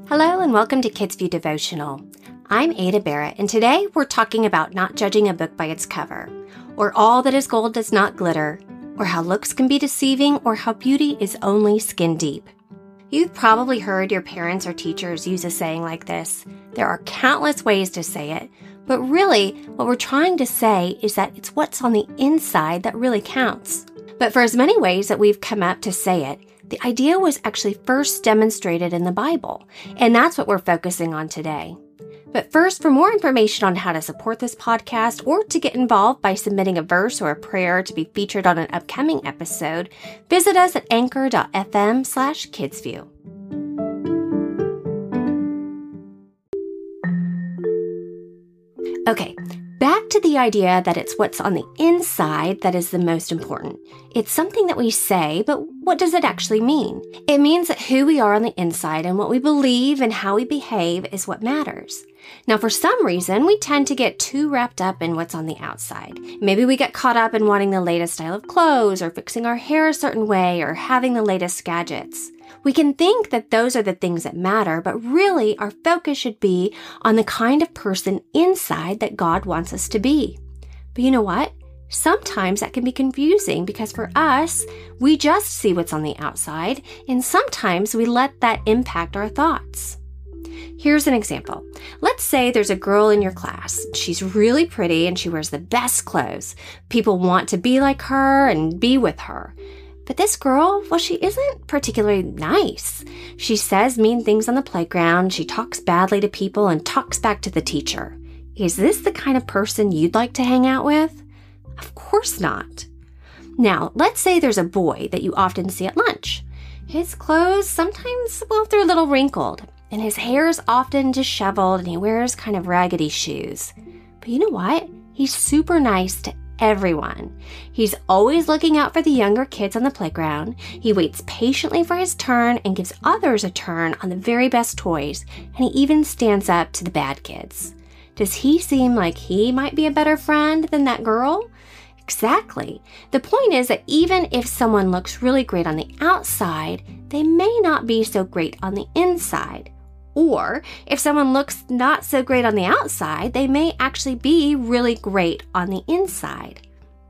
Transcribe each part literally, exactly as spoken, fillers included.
Hello and welcome to Kids View Devotional. I'm Ada Barrett, and today we're talking about not judging a book by its cover, or all that is gold does not glitter, or how looks can be deceiving, or how beauty is only skin deep. You've probably heard your parents or teachers use a saying like this. There are countless ways to say it, but really what we're trying to say is that it's what's on the inside that really counts. But for as many ways that we've come up to say it, the idea was actually first demonstrated in the Bible, and that's what we're focusing on today. But first, for more information on how to support this podcast or to get involved by submitting a verse or a prayer to be featured on an upcoming episode, visit us at anchor.fm slash kidsview. Okay, back to the idea that it's what's on the inside that is the most important. It's something that we say, but what does it actually mean? It means that who we are on the inside and what we believe and how we behave is what matters. Now, for some reason, we tend to get too wrapped up in what's on the outside. Maybe we get caught up in wanting the latest style of clothes or fixing our hair a certain way or having the latest gadgets. We can think that those are the things that matter, but really our focus should be on the kind of person inside that God wants us to be. But you know what? Sometimes that can be confusing because for us, we just see what's on the outside, and sometimes we let that impact our thoughts. Here's an example. Let's say there's a girl in your class. She's really pretty and she wears the best clothes. People want to be like her and be with her. But this girl, well, she isn't particularly nice. She says mean things on the playground. She talks badly to people and talks back to the teacher. Is this the kind of person you'd like to hang out with? Of course not. Now, let's say there's a boy that you often see at lunch. His clothes sometimes, well, they're a little wrinkled, and his hair is often disheveled, and he wears kind of raggedy shoes. But you know what? He's super nice to everyone. He's always looking out for the younger kids on the playground. He waits patiently for his turn and gives others a turn on the very best toys, and he even stands up to the bad kids. Does he seem like he might be a better friend than that girl? Exactly. The point is that even if someone looks really great on the outside, they may not be so great on the inside. Or if someone looks not so great on the outside, they may actually be really great on the inside.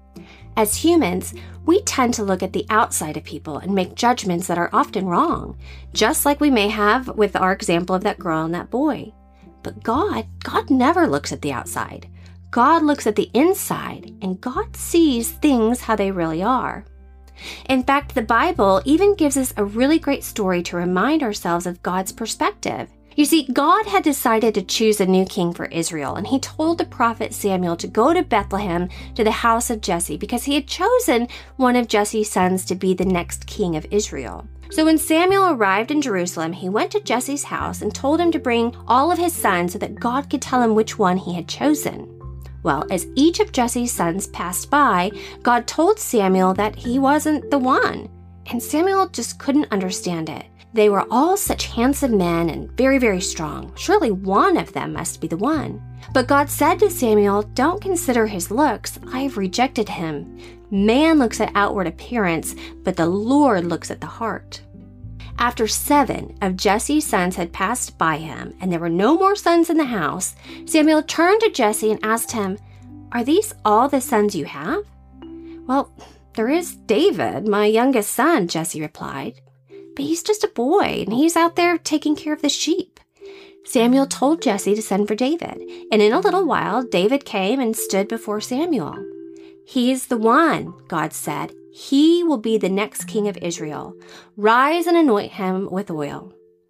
As humans, we tend to look at the outside of people and make judgments that are often wrong, just like we may have with our example of that girl and that boy. But God, God never looks at the outside. God looks at the inside, and God sees things how they really are. In fact, the Bible even gives us a really great story to remind ourselves of God's perspective. You see, God had decided to choose a new king for Israel, and he told the prophet Samuel to go to Bethlehem to the house of Jesse because he had chosen one of Jesse's sons to be the next king of Israel. So when Samuel arrived in Jerusalem, he went to Jesse's house and told him to bring all of his sons so that God could tell him which one he had chosen. Well, as each of Jesse's sons passed by, God told Samuel that he wasn't the one, and Samuel just couldn't understand it. They were all such handsome men and very, very strong. Surely one of them must be the one. But God said to Samuel, "Don't consider his looks. I've rejected him. Man looks at outward appearance, but the Lord looks at the heart." After seven of Jesse's sons had passed by him, and there were no more sons in the house, Samuel turned to Jesse and asked him, "Are these all the sons you have?" "Well, there is David, my youngest son," Jesse replied. "But he's just a boy, and he's out there taking care of the sheep." Samuel told Jesse to send for David, and in a little while, David came and stood before Samuel. "He is the one," God said. "He will be the next king of Israel. Rise and anoint him with oil."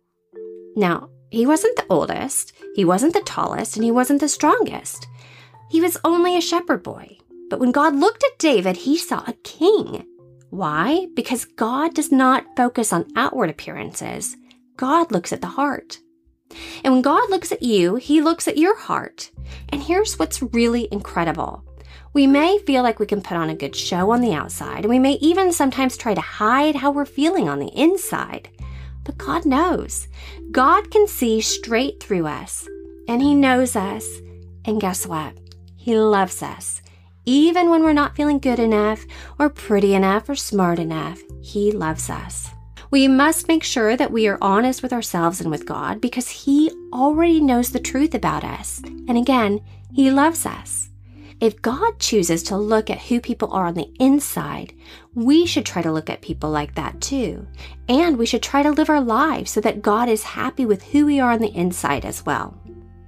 Now, he wasn't the oldest, he wasn't the tallest, and he wasn't the strongest. He was only a shepherd boy. But when God looked at David, he saw a king. Why? Because God does not focus on outward appearances. God looks at the heart. And when God looks at you, he looks at your heart. And here's what's really incredible. We may feel like we can put on a good show on the outside, and we may even sometimes try to hide how we're feeling on the inside. But God knows. God can see straight through us, and he knows us. And guess what? He loves us. Even when we're not feeling good enough or pretty enough or smart enough, he loves us. We must make sure that we are honest with ourselves and with God because He already knows the truth about us. And again, He loves us. If God chooses to look at who people are on the inside, we should try to look at people like that too. And we should try to live our lives so that God is happy with who we are on the inside as well.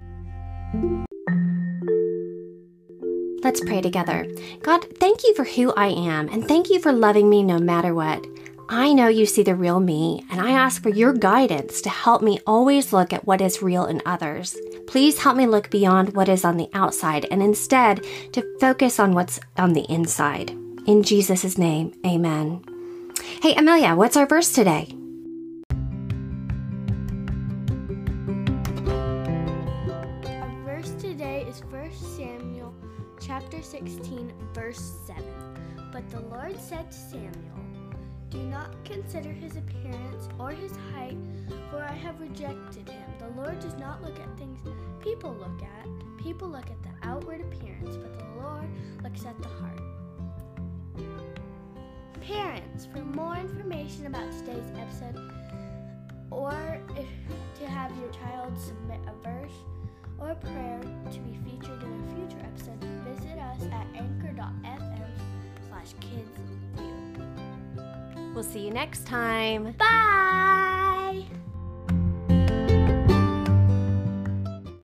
Let's pray together. God, thank you for who I am, and thank you for loving me no matter what. I know you see the real me, and I ask for your guidance to help me always look at what is real in others. Please help me look beyond what is on the outside and instead to focus on what's on the inside. In Jesus' name, amen. Hey, Amelia, what's our verse today? Our verse today is First Samuel chapter sixteen, verse seven. But the Lord said to Samuel, "Do not consider his appearance or his height, for I have rejected him." The Lord does not look at things people look at. People look at the outward appearance, but the Lord looks at the heart. Parents, for more information about today's episode, or if to have your child submit a verse or a prayer to be featured in a future episode, visit us at anchor.fm slash kidsview. We'll see you next time. Bye!